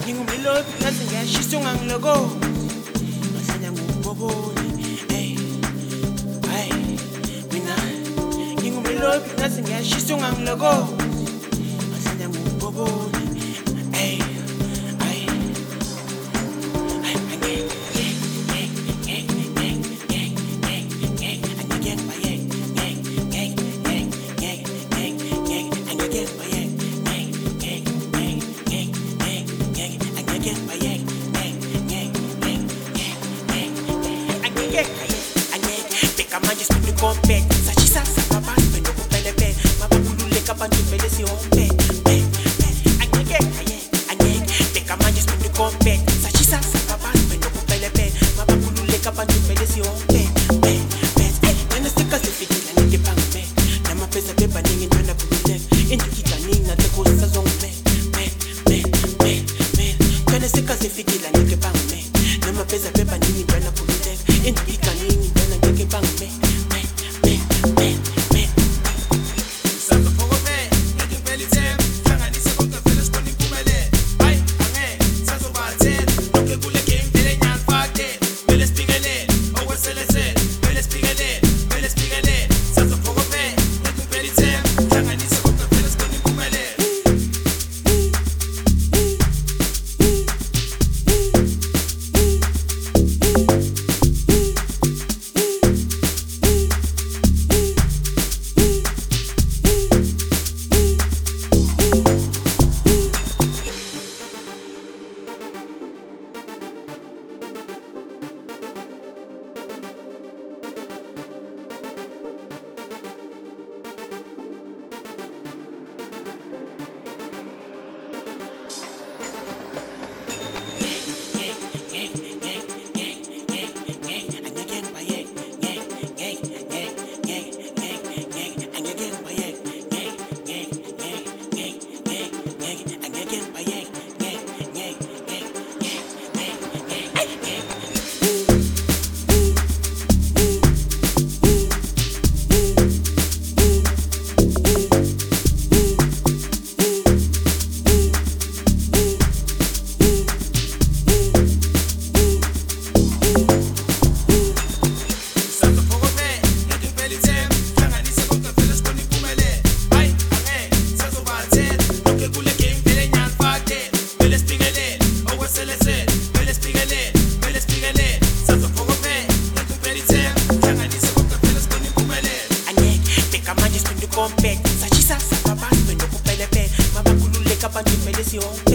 ngingumlilo ngathi ngiyashisa ungangiloko ngasanya nguboboni hey mina ngingumlilo ngathi ngiyashisa ungangiloko ngasanya nguboboni hey manje spin compete sachisa sapapa bendo kupelepe mabakululeka abantu vele sihompe angeke beka manje spin compete sachisa sapapa bendo kupelepe mabakululeka abantu vele sihompe nena sika sifikile nike pangme nama pesa beba ningi ntwana kulule indikita nina tekosa zongme nena sika sifikile nike pangme nama pesa beba ningi ntwana kulule indikita nini ntwana nike pangme compete sachisa sapapa bendo kupelepe mabakululeka abantu vele sihompe